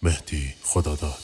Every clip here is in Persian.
مهدی خداداد.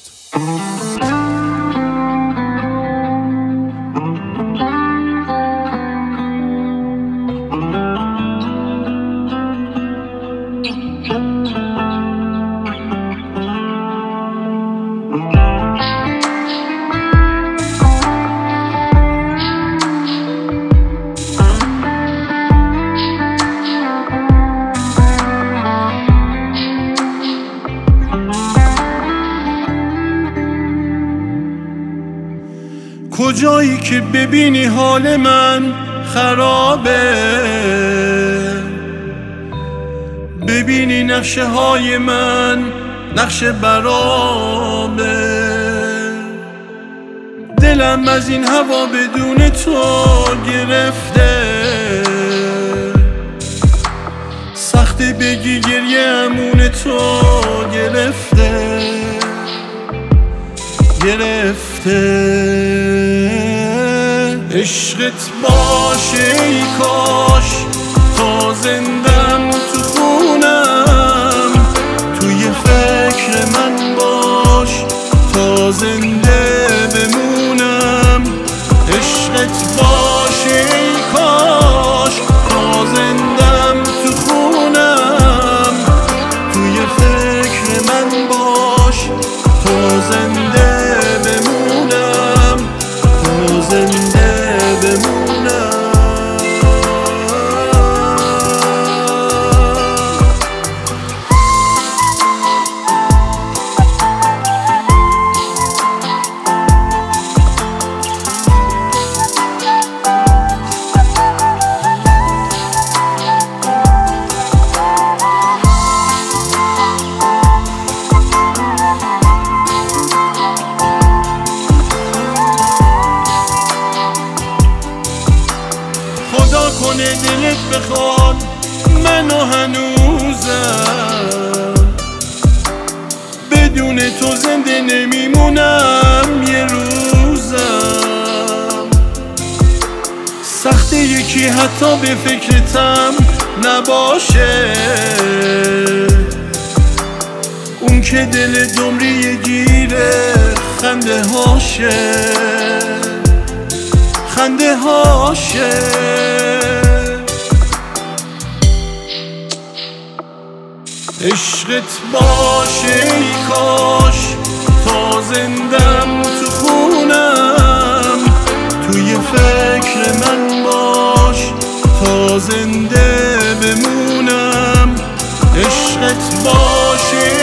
کجایی که ببینی حال من خرابه، ببینی نقشه های من نقشه برابه، دلم از این هوا بدون تو گرفته، سخته بگی گریه امون تو گرفته. عشقت باشه ای کاش تا زندم تو خونم، توی فکر من باش تا زنده بمونم. عشقت باشه ای کاش تا زندم تو خونم، توی فکر من باش تا زنده بمونم، تا زنده بمونم. خدا کنه دلت بخواد منو هنوزم، بدون تو زنده نمیمونم یه روزم. سخته یکی حتی به فکرتم نباشه، اون که دل دمری گیره خنده هاشه، خنده هاشه. عشقت باشه ای کاش تا زندم تو خونم، توی فکر من باش تا زنده بمونم. عشقت باشه